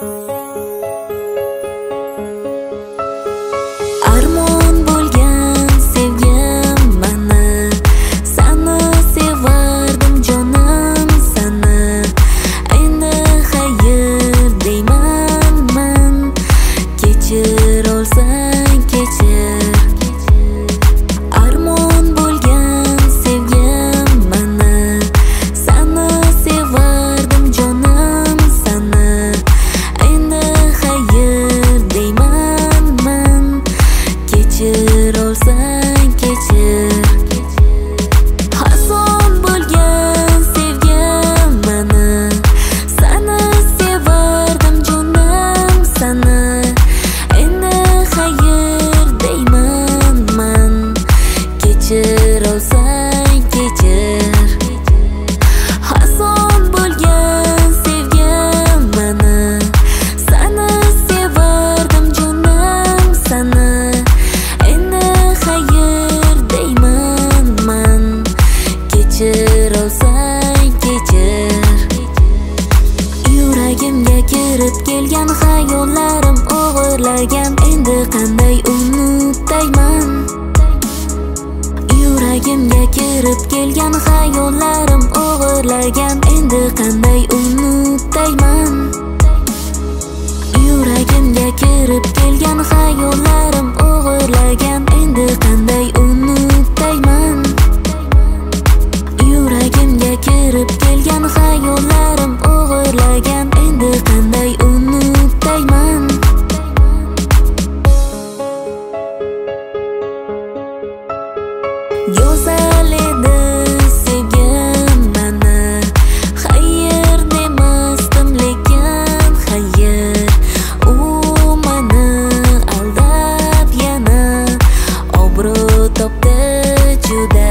Armon bo'lgan sevgim mana, seni sevardim jonim sana. Endi xayr deyman men, kechir olsang kechir. Armon bo'lgan sevgim mana, seni sevardim jonim sana. Endi xayr deyman men, kechir olsang kechir. Hason bo'lgan sevgim mana, seni sevardim jonim sana. Endi xayr deyman men, kechir olsang kechir. Hason bo'lgan sevgim mana, seni sevardim jonim sana. Endi xayr deyman men, kechir olsang kechir. Yuragimga kirib kelgan xayollarim o'g'irlagan, endi qanday unutayman. Yuragimga kirib kelgan xayollarim o'g'irlagan, endi qanday unutayman. Yuragimga kirib kelgan xayollarim o'g'irlagan, endi qanday unutayman. Yuragimga kirib kelgan xayollarim o'g'irlagan, endi qanday unutayman. Go'zal edi sevgim mana, xayr demasdim lekin xayr. U meni aldab yana obro' topdi juda.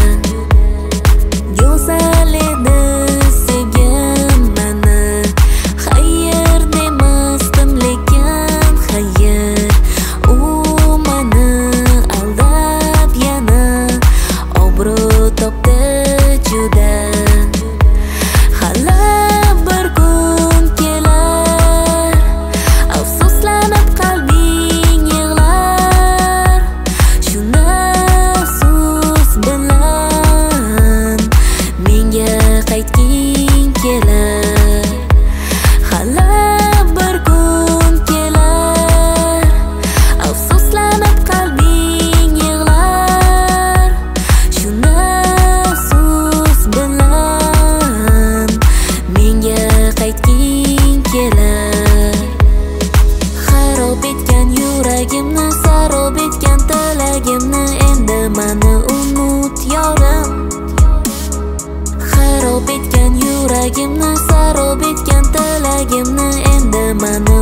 Go'zal edi sevgim mana, xayr demasdim lekin xayr. U meni aldab yana obro' topdi juda. Hali bir kun kelar, afsuslanib qalbing yig'lar. Shunda afsus bilan menga qaytging kelar. Hali bir kun kelar, afsuslanib qalbing yig'lar. Shunda afsus bilan menga qaytging kelar. Xarob etgan yuragimni, sarob etgan tilagimni, endi meni unut yorim. Xarob etgan yuragimni, sarob etgan tilagimni, endi meni